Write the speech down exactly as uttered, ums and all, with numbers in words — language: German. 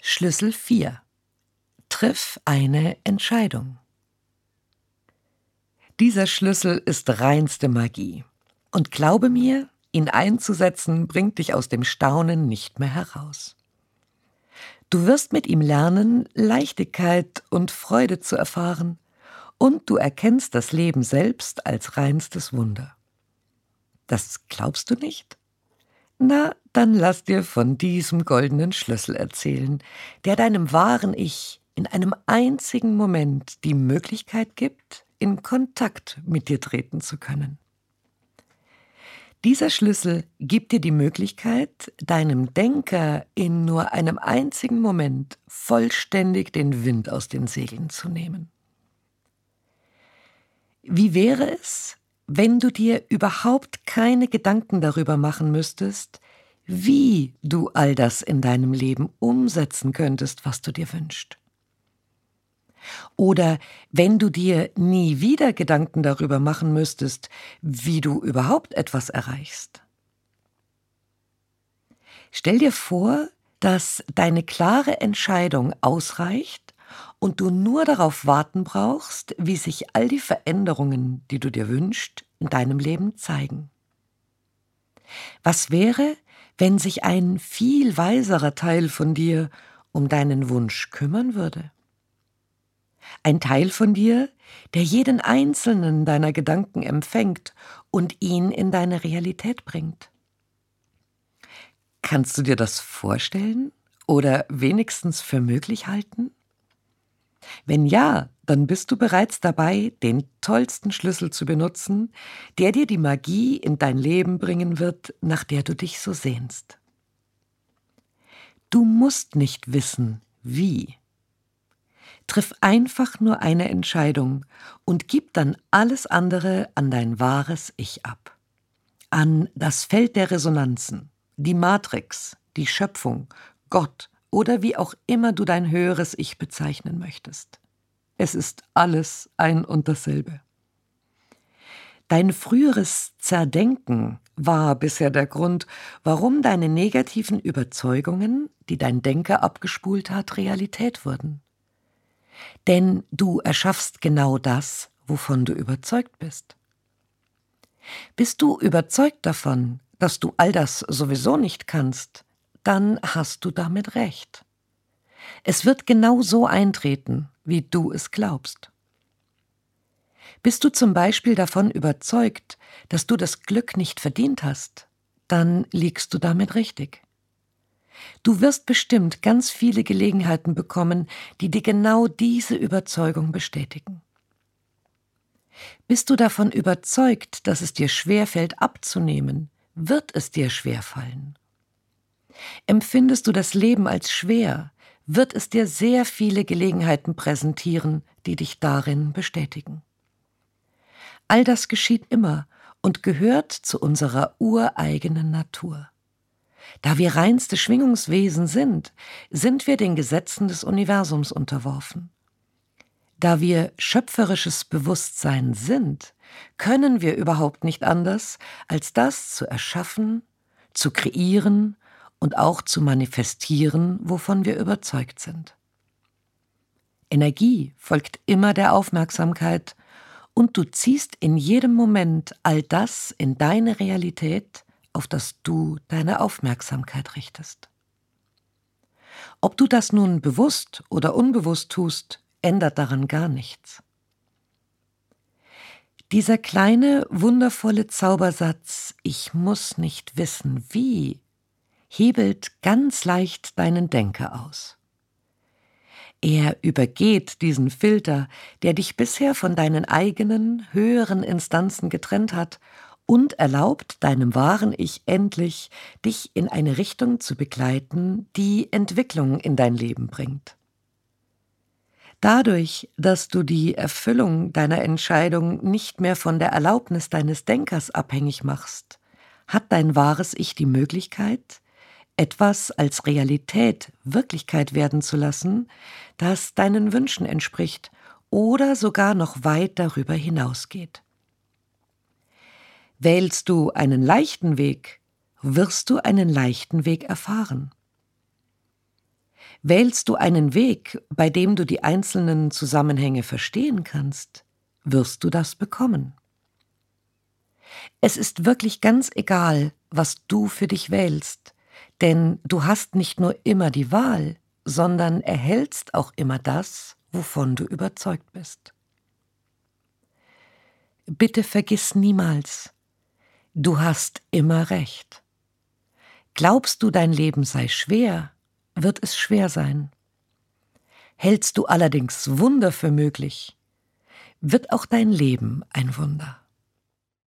Schlüssel vier. Triff eine Entscheidung. Dieser Schlüssel ist reinste Magie. Und glaube mir, ihn einzusetzen bringt dich aus dem Staunen nicht mehr heraus. Du wirst mit ihm lernen, Leichtigkeit und Freude zu erfahren, und du erkennst das Leben selbst als reinstes Wunder. Das glaubst du nicht? Na, dann lass dir von diesem goldenen Schlüssel erzählen, der deinem wahren Ich in einem einzigen Moment die Möglichkeit gibt, in Kontakt mit dir treten zu können. Dieser Schlüssel gibt dir die Möglichkeit, deinem Denker in nur einem einzigen Moment vollständig den Wind aus den Segeln zu nehmen. Wie wäre es, wenn du dir überhaupt keine Gedanken darüber machen müsstest, wie du all das in deinem Leben umsetzen könntest, was du dir wünschst? Oder wenn du dir nie wieder Gedanken darüber machen müsstest, wie du überhaupt etwas erreichst? Stell dir vor, dass deine klare Entscheidung ausreicht und du nur darauf warten brauchst, wie sich all die Veränderungen, die du dir wünschst, in deinem Leben zeigen. Was wäre, wenn sich ein viel weiserer Teil von dir um deinen Wunsch kümmern würde? Ein Teil von dir, der jeden einzelnen deiner Gedanken empfängt und ihn in deine Realität bringt. Kannst du dir das vorstellen oder wenigstens für möglich halten? Wenn ja, dann bist du bereits dabei, den tollsten Schlüssel zu benutzen, der dir die Magie in dein Leben bringen wird, nach der du dich so sehnst. Du musst nicht wissen, wie. Triff einfach nur eine Entscheidung und gib dann alles andere an dein wahres Ich ab. An das Feld der Resonanzen, die Matrix, die Schöpfung, Gott oder wie auch immer du dein höheres Ich bezeichnen möchtest. Es ist alles ein und dasselbe. Dein früheres Zerdenken war bisher der Grund, warum deine negativen Überzeugungen, die dein Denker abgespult hat, Realität wurden. Denn du erschaffst genau das, wovon du überzeugt bist. Bist du überzeugt davon, dass du all das sowieso nicht kannst, dann hast du damit recht. Es wird genau so eintreten, wie du es glaubst. Bist du zum Beispiel davon überzeugt, dass du das Glück nicht verdient hast, dann liegst du damit richtig. Du wirst bestimmt ganz viele Gelegenheiten bekommen, die dir genau diese Überzeugung bestätigen. Bist du davon überzeugt, dass es dir schwerfällt abzunehmen, wird es dir schwerfallen. Empfindest du das Leben als schwer, wird es dir sehr viele Gelegenheiten präsentieren, die dich darin bestätigen. All das geschieht immer und gehört zu unserer ureigenen Natur. Da wir reinste Schwingungswesen sind, sind wir den Gesetzen des Universums unterworfen. Da wir schöpferisches Bewusstsein sind, können wir überhaupt nicht anders, als das zu erschaffen, zu kreieren und auch zu manifestieren, wovon wir überzeugt sind. Energie folgt immer der Aufmerksamkeit und du ziehst in jedem Moment all das in deine Realität, auf das du deine Aufmerksamkeit richtest. Ob du das nun bewusst oder unbewusst tust, ändert daran gar nichts. Dieser kleine, wundervolle Zaubersatz, ich muss nicht wissen, wie, hebelt ganz leicht deinen Denker aus. Er übergeht diesen Filter, der dich bisher von deinen eigenen, höheren Instanzen getrennt hat, und erlaubt deinem wahren Ich endlich, dich in eine Richtung zu begleiten, die Entwicklung in dein Leben bringt. Dadurch, dass du die Erfüllung deiner Entscheidung nicht mehr von der Erlaubnis deines Denkers abhängig machst, hat dein wahres Ich die Möglichkeit, etwas als Realität, Wirklichkeit werden zu lassen, das deinen Wünschen entspricht oder sogar noch weit darüber hinausgeht. Wählst du einen leichten Weg, wirst du einen leichten Weg erfahren. Wählst du einen Weg, bei dem du die einzelnen Zusammenhänge verstehen kannst, wirst du das bekommen. Es ist wirklich ganz egal, was du für dich wählst, denn du hast nicht nur immer die Wahl, sondern erhältst auch immer das, wovon du überzeugt bist. Bitte vergiss niemals, du hast immer recht. Glaubst du, dein Leben sei schwer, wird es schwer sein. Hältst du allerdings Wunder für möglich, wird auch dein Leben ein Wunder.